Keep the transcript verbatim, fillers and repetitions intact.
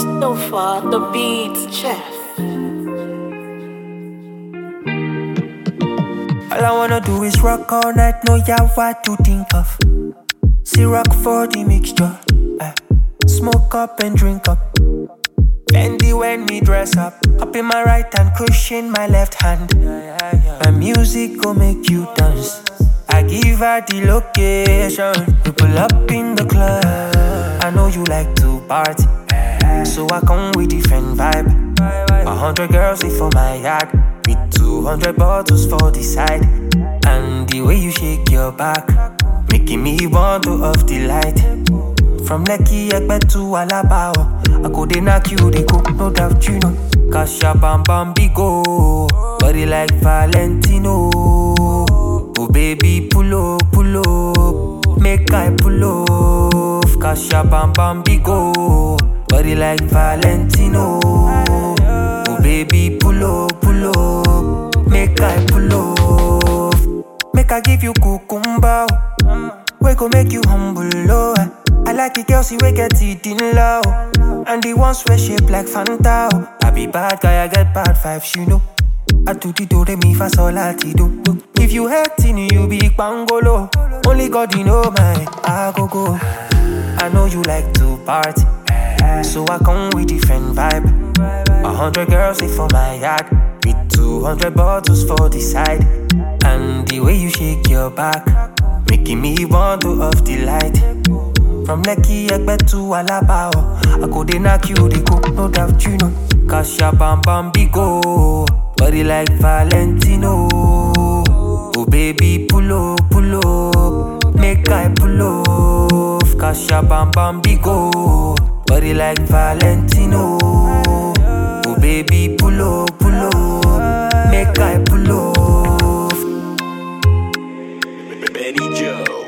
Mustafa, the beats chef. All I wanna do is rock all night, no yeah what to think of. See rock for the mixture, eh. Smoke up and drink up. Fendi when me dress up, up in my right hand, cushion my left hand. My music go make you dance. I give her the location. We pull up in the club. I know you like to party, so I come with different vibe. A hundred girls in for my yard, with two hundred bottles for the side. And the way you shake your back, making me want to off the light. From Lekki Ekpe to Alabao, I go dey knock you, they go, no doubt you know. Cause your bam bam big go, body like Valentino. Oh baby, pull up, pull up, make I pull off. Cause your bam bam big go, body like Valentino. Oh baby, pull up, pull up, make I pull off. Make I give you cucumber, we go make you humble, oh. I like it, girls, see we get it in low. And the ones we shape like Fanta. I be bad guy, I get bad vibes, you know. I do the do, re mi fa sol la ti do. If you hurting, you be bangolo. Only God you know my I go go. I know you like to party, so I come with different vibe. A hundred girls in for my yard, with two hundred bottles for the side. And the way you shake your back, making me want to off the light. From Lekki Ekpe to Alabao, I go dey knock you, they go, no doubt you know. Cause your bam bam big go, body like Valentino. Oh baby, pull up, pull up, make I pull off. Cause your bam bam big go, body like Valentino. Oh baby, pull up, pull up, make I pull off. Benny Joe.